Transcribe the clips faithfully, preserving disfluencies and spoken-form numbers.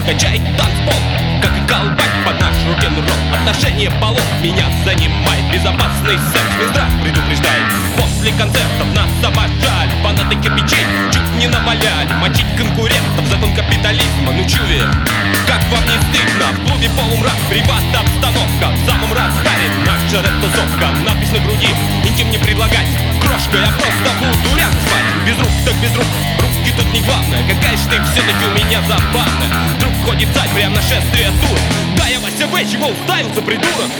качает танцпол, как и колбать под наш рок-н-ролл. Отношение полов меня занимает, безопасный секс Минздрав предупреждает. После концертов нас обожали, фанаты кирпичей чуть не наваляли. Мочить конкурентов, закон капитализма, ну чуви, как вам не стыдно? В клубе полумрак, приват обстановка, в самом разгаре наша рэп-тусовка. Надпись на груди, интим не предлагать, крошка, я просто буду рядом спать. Без рук так без рук, руки тут не главное. Какая ж ты все-таки у меня забавная. Друг ходит царь, прям нашествие тур. Да я Вася В, чего уставился, придурок?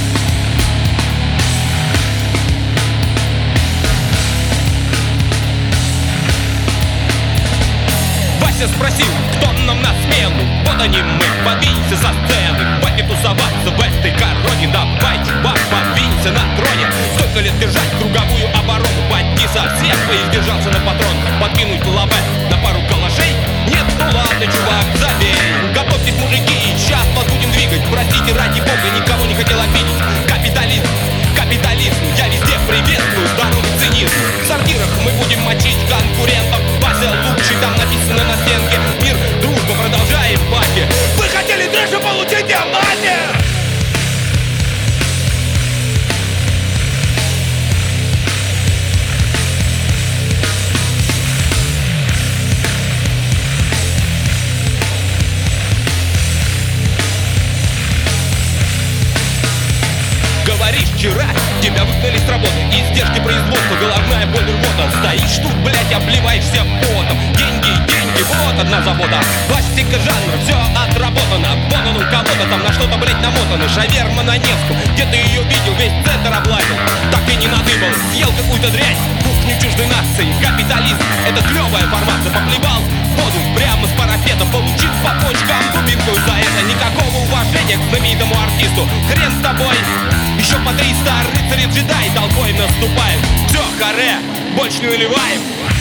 Вася спросил, кто нам на смену. Вот они мы, подвинься со сцены. Хватит тусоваться в этой короне. Давай, чувак, подвинься на троне. Сколько лет держать круговую оборону? Поди совсем поиздержался на патрон. Подкинуть лаве на пару калашей? Нет, ну ладно, чувак, забей. Готовьтесь, мужики, сейчас нас будем двигать. Простите, ради бога, никого не хотел обидеть. Капитализм, капитализм, я везде приветствую здоровый цинизм. В сортирах мы будем мочить конкурентов. Вася лучший, там написано на стенке. Мир, дружба, продолжаем пати. Вы хотели трэша, получите мате! Говоришь, вчера тебя выгнали с работы, издержки производства, головная боль, рвота. Стоишь тут, блять, обливаешься потом. Деньги, деньги, вот одна забота. Пластика жанра, все отработано. Вон он у кого-то там на что-то, блять, намотано. Шаверма на Невску, где ты ее видел, весь центр облазил. Так и не надыбал, съел какую-то дрянь. Кухню чуждой нации, капитализм, это клевая формация. Поплевал воду прямо с парапета, получил по почкам дубинку за это. Никакого уважения к знаменитому артисту. Хрен с тобой. Еще по триста рыцарей джедай толпой наступаем. Все, харе, больше не наливаем.